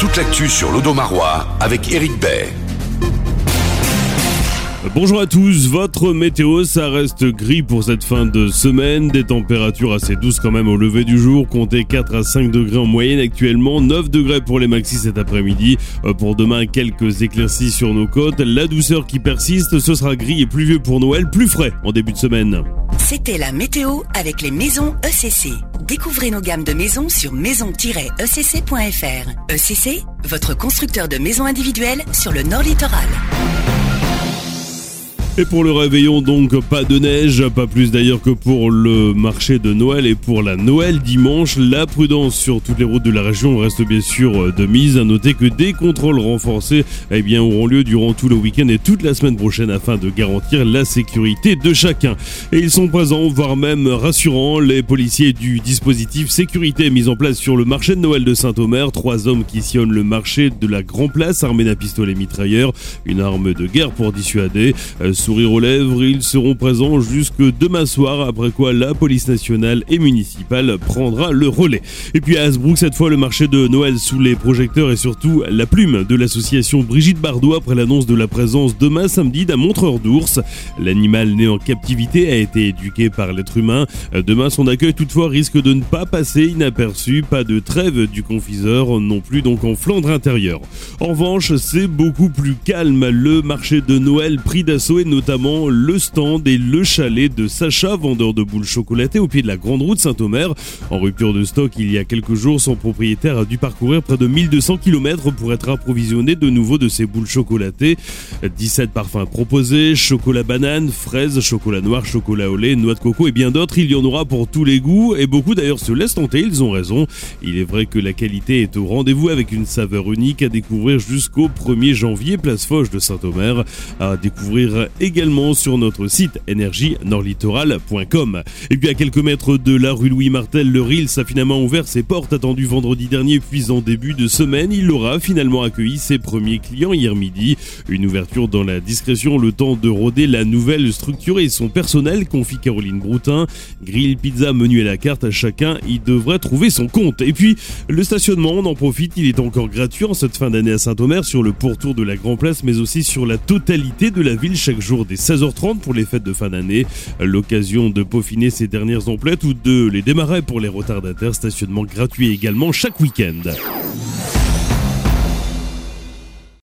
toute l'actu sur l'Audomarois avec Éric Bay. Bonjour à tous, votre météo, ça reste gris pour cette fin de semaine, des températures assez douces quand même au lever du jour, comptez 4 à 5 degrés en moyenne actuellement, 9 degrés pour les maxis cet après-midi, pour demain quelques éclaircies sur nos côtes, la douceur qui persiste, ce sera gris et pluvieux pour Noël, plus frais en début de semaine. C'était la météo avec les maisons ECC. Découvrez nos gammes de maisons sur maison-ecc.fr. ECC, votre constructeur de maisons individuelles sur le Nord Littoral. Et pour le réveillon donc, pas de neige, pas plus d'ailleurs que pour le marché de Noël et pour la Noël dimanche. La prudence sur toutes les routes de la région reste bien sûr de mise. À noter que des contrôles renforcés auront lieu durant tout le week-end et toute la semaine prochaine afin de garantir la sécurité de chacun. Et ils sont présents, voire même rassurants, les policiers du dispositif sécurité mis en place sur le marché de Noël de Saint-Omer. 3 hommes qui sillonnent le marché de la Grand Place, armés d'un pistolet mitrailleur, une arme de guerre pour dissuader. Sourire aux lèvres, ils seront présents jusque demain soir, après quoi la police nationale et municipale prendra le relais. Et puis à Hasbrook, cette fois le marché de Noël sous les projecteurs et surtout la plume de l'association Brigitte Bardot après l'annonce de la présence demain samedi d'un montreur d'ours. L'animal né en captivité a été éduqué par l'être humain. Demain, son accueil toutefois risque de ne pas passer inaperçu, pas de trêve du confiseur non plus donc en Flandre intérieure. En revanche, c'est beaucoup plus calme. Le marché de Noël pris d'assaut et notamment le stand et le chalet de Sacha, vendeur de boules chocolatées au pied de la grande route Saint-Omer. En rupture de stock il y a quelques jours, son propriétaire a dû parcourir près de 1200 km pour être approvisionné de nouveau de ces boules chocolatées. 17 parfums proposés, chocolat banane, fraise, chocolat noir, chocolat au lait, noix de coco et bien d'autres. Il y en aura pour tous les goûts et beaucoup d'ailleurs se laissent tenter, ils ont raison. Il est vrai que la qualité est au rendez-vous avec une saveur unique à découvrir jusqu'au 1er janvier, place Foch de Saint-Omer. À découvrir également sur notre site energienordlittoral.com. Et puis à quelques mètres de la rue Louis Martel, le Rills a finalement ouvert ses portes attendues vendredi dernier, puis en début de semaine, il aura finalement accueilli ses premiers clients hier midi. Une ouverture dans la discrétion, le temps de rôder la nouvelle structure et son personnel, confie Caroline Broutin. Grill, pizza, menu à la carte, à chacun il devrait trouver son compte. Et puis le stationnement, on en profite, il est encore gratuit en cette fin d'année à Saint-Omer sur le pourtour de la Grand Place, mais aussi sur la totalité de la ville chaque jour dès 16h30 pour les fêtes de fin d'année. L'occasion de peaufiner ses dernières emplettes ou de les démarrer pour les retardataires. Stationnement gratuit également chaque week-end.